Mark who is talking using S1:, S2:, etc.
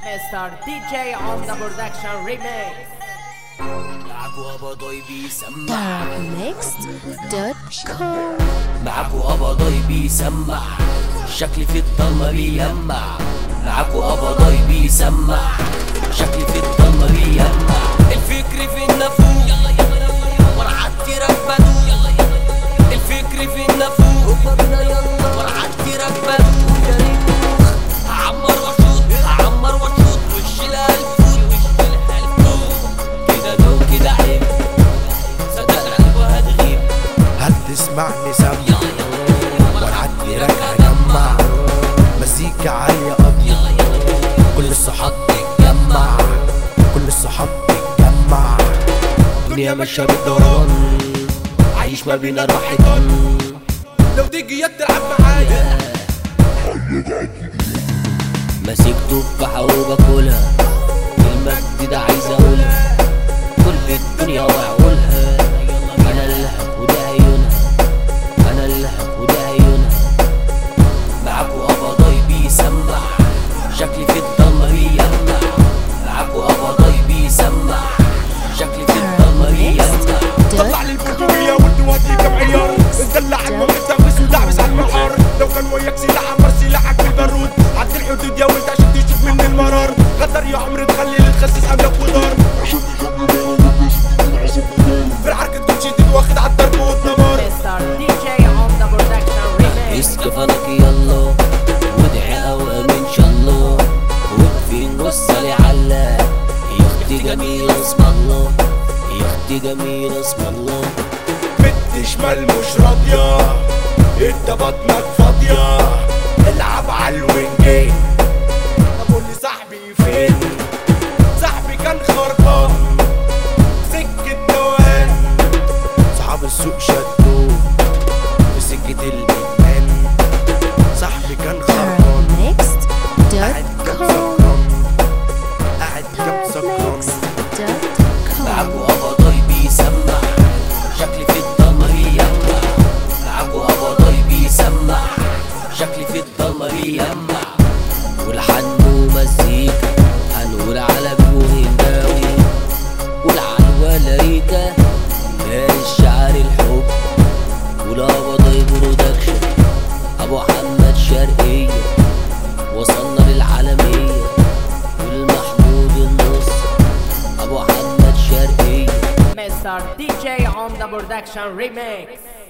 S1: Mr. DJ on the production remix.
S2: معاكو أبا ضايبي سمع
S3: darknext.com.
S2: معاكو أبا ضايبي سمع شكلي في الضلمة بيلمع. معاكو أبا ضايبي سمع شكلي في الضلمة بيلمع. الفكر في النافوخ ورعدتي ركبته. الفكر في النافوخ ورعدتي ركبته. هعمر واشوط هعمر واشوط وش الهلفوت كده دوم كده عيب صدقني وهتغيب.
S4: هتسمعني سمع والعدي راجع جمع مزيكا عالية أبيض كل الصحاب تتجمع كل الصحاب تتجمع.
S2: دنيا ماشية بالدوران عايش ما بين أربع حيطان.
S4: لو تيجي يا تلعب معايا
S2: ماسك تفاحة وباكلها كلمة جديدة عايز أقولها كل الدنيا وأعولها. أنا اللها وده عيونها أنا اللها وده عيونها. معاكو أبا ضايبي سمع شكلي في الضلمة بيلمع. معاكو أبا ضايبي سمع شكلي في الضلمة بيلمع.
S4: طلع لي البندقية والدواتي كم عيار ندلع المتغوس ودعبس على المحار. لو كان وياك سلاح عمر سلاحك بالبارود عد الحدود يا ولد عشان تشوف من المرار. غدر يا عمري تخلي للخسيس عاملك ودار في الحركة تكون شديد واخد عالضرب والدمار.
S1: Mr. DJ on the production remix.
S2: اسكفنك يلا وادعي اوام ان شاء الله وقفين وصلي على يا اختي جميل اسم الله يا اختي جميل اسم الله.
S4: بنت شمال مش راضية انت بطنك فاضية العب عالوينجين. طب قولي صاحبي فين؟ صاحبي كان خربان سكة دوان. صحاب السوق شدوه في سكة الإدمان. صاحبي كان خربان قاعد كام
S3: darknext.com.
S4: سكران قاعد كام سكران.
S3: darknext.com.
S2: معاكو ابا ضايبي سمع شكلي في الضلمة بيلمع. معاكو ابا ضايبي سمع شكلي في الضلمة بيلمع. ولحن ومزيكا هنقول على بوهنداوي قول على الولاريكا مال الشعر الحب. قول ابا ضايب برودكشن ابو محمد شرقية وصلنا للعالمية. والمحمود النص ابو محمد شرقية.
S1: Mr. DJ on the production remix.